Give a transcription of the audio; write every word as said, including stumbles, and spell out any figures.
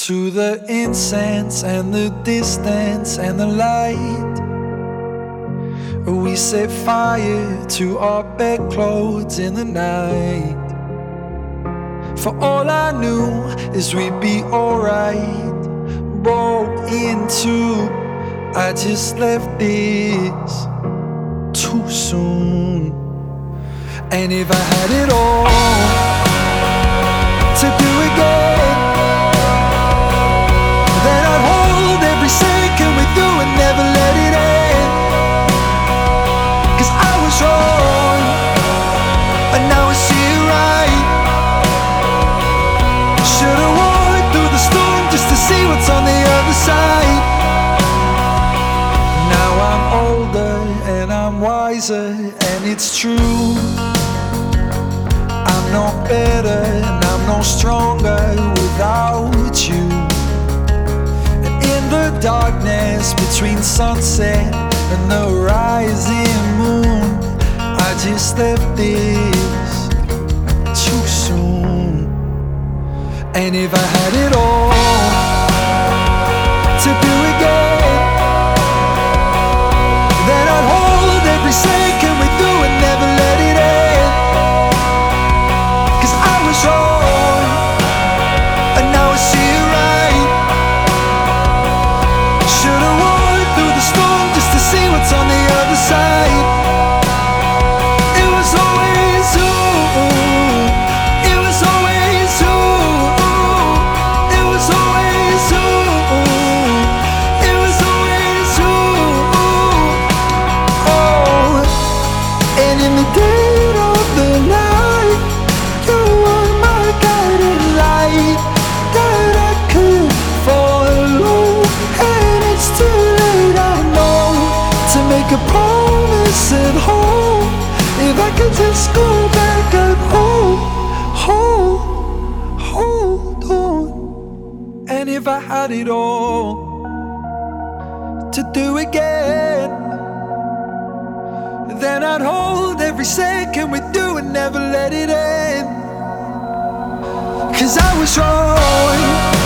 to the incense and the distance and the light. We set fire to our bedclothes in the night. For all I knew is we'd be alright. Broke into, I just left this too soon. And if I had it all to do again, then I'd hold every second with you and never let it end. Cause I was wrong, and now I see it right. Should've walked through the storm just to see what's on the other side. Now I'm older and I'm wiser, and it's true, I'm no better and I'm no stronger without you. And in the darkness between sunset and the rising moon, I just left this too soon. And if I had it all to do again, then I'd hold every second with you and never let it end. Cause I was wrong, and now I see it right. Should've walked through the storm just to see what's on the other side. It was always you, it was always you, it was always you, it was always you. Oh, and in the dead of the night, you were my guiding light that I could follow. And it's too late, I know, to make a promise at home. If I could just go back and hold, hold, hold on. And if I had it all to do again, then I'd hold every second with you and never let it end. Cause I was wrong,